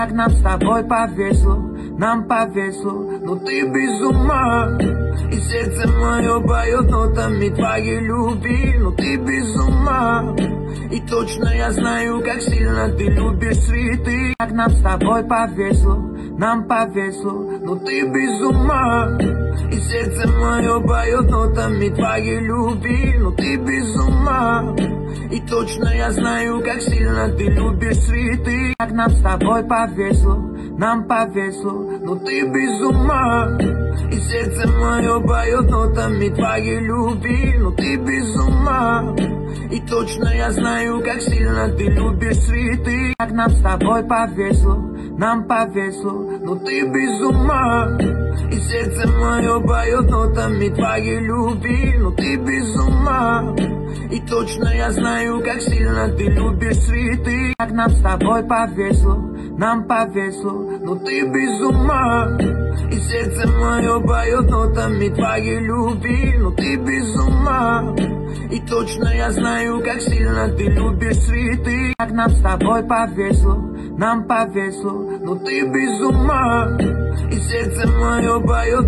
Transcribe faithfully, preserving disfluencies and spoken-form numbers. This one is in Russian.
Как нам с тобой повезло, нам повезло, но ты без ума. И сердце мое поет нотами твоей любви, но ты без ума. И точно я знаю, как сильно ты любишь цветы. Как нам с тобой повезло, нам повезло, но ты без ума. И сердце мое поет нотами твоей любви, но ты без ума. И точно я знаю, как сильно ты любишь цветы. Как нам с тобой повезло, нам повезло, но ты без ума. И сердце мое поет нотами твоей любви, но ты без ума. И точно я знаю, как сильно ты любишь цветы. Как нам с тобой повезло, нам повезло, но ты без ума. И сердце мое поет нотами твоей любви, но ты без ума. И точно я знаю, как сильно ты любишь цветы. Как нам с тобой повезло, нам повезло, но ты без ума. И сердце мое поет нотами твоей любви, но ты без ума. И точно я знаю, как сильно ты любишь цветы. Как нам с тобой повезло, нам повезло, но ты без ума. И сердце мое поет